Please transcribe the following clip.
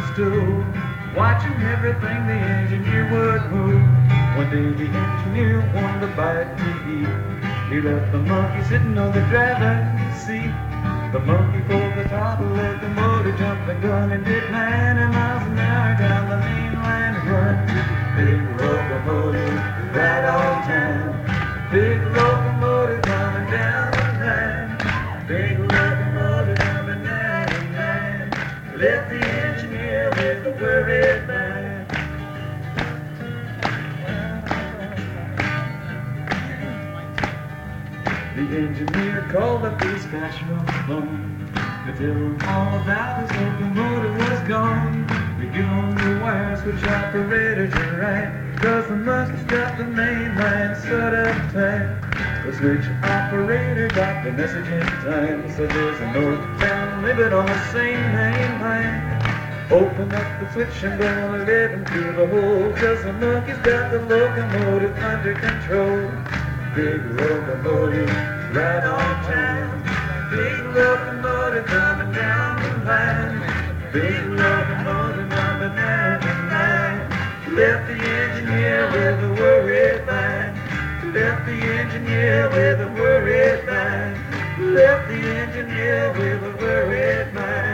stool, watching everything the engineer would move. One day the engineer wanted to bite to eat. He left the monkey sitting on the driver's seat. The monkey pulled the throttle, let the motor jump the gun, and did 90 miles an hour down the mainline run. Big locomotive, right on time. Big locomotive coming down the line. Big locomotive coming down the line. Left the engineer with a worried mind. The engineer called up the station phone to tell him all about his locomotive was gone. We get on the wire, switch operators are right, 'cause the monkey's got the main line shut up tight. The switch operator got the message in time, so there's a northbound limit on the same main line. Open up the switch and gonna let him through the hole, 'cause the monkey's got the locomotive under control. Big locomotive, right on time. Big locomotive coming down the line. Big locomotive coming down the line. Left the engineer with a worried mind. Left the engineer with a worried mind. Left the engineer with a worried mind.